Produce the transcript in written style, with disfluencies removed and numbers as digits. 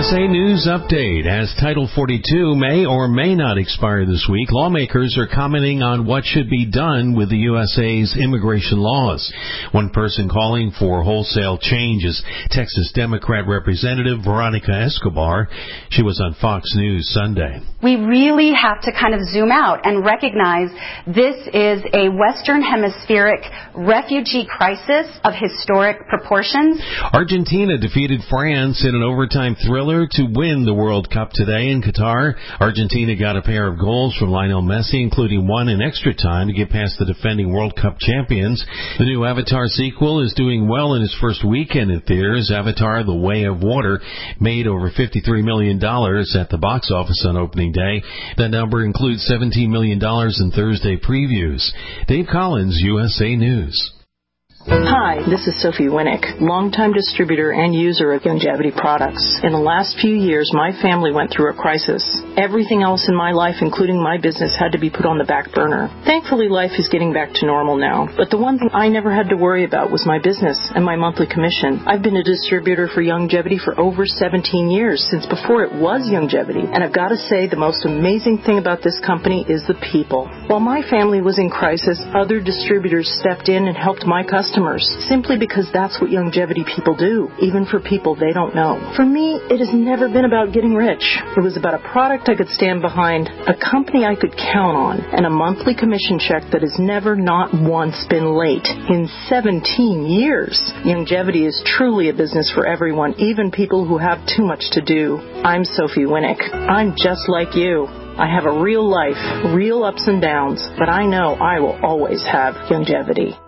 USA News Update. As Title 42 may or may not expire this week, lawmakers are commenting on what should be done with the USA's immigration laws. One person calling for wholesale change is Texas Democrat Representative Veronica Escobar. She was on Fox News Sunday. We really have to kind of zoom out and recognize this is a Western Hemispheric refugee crisis of historic proportions. Argentina defeated France in an overtime thriller to win the World Cup today in Qatar. Argentina got a pair of goals from Lionel Messi, including one in extra time to get past the defending World Cup champions. The new Avatar sequel is doing well in its first weekend in theaters. Avatar: The Way of Water made over $53 million at the box office on opening day. That number includes $17 million in Thursday previews. Dave Collins, USA News. Hi, this is Sophie Winnick, longtime distributor and user of Youngevity products. In the last few years, my family went through a crisis. Everything else in my life, including my business, had to be put on the back burner. Thankfully, life is getting back to normal now. But the one thing I never had to worry about was my business and my monthly commission. I've been a distributor for Youngevity for over 17 years, since before it was Youngevity. And I've got to say, the most amazing thing about this company is the people. While my family was in crisis, other distributors stepped in and helped my customers, simply because that's what Youngevity people do, even for people they don't know. For me, it has never been about getting rich. It was about a product I could stand behind, a company I could count on, and a monthly commission check that has never, not once, been late. In 17 years, Youngevity is truly a business for everyone, even people who have too much to do. I'm Sophie Winnick. I'm just like you. I have a real life, real ups and downs, but I know I will always have Youngevity.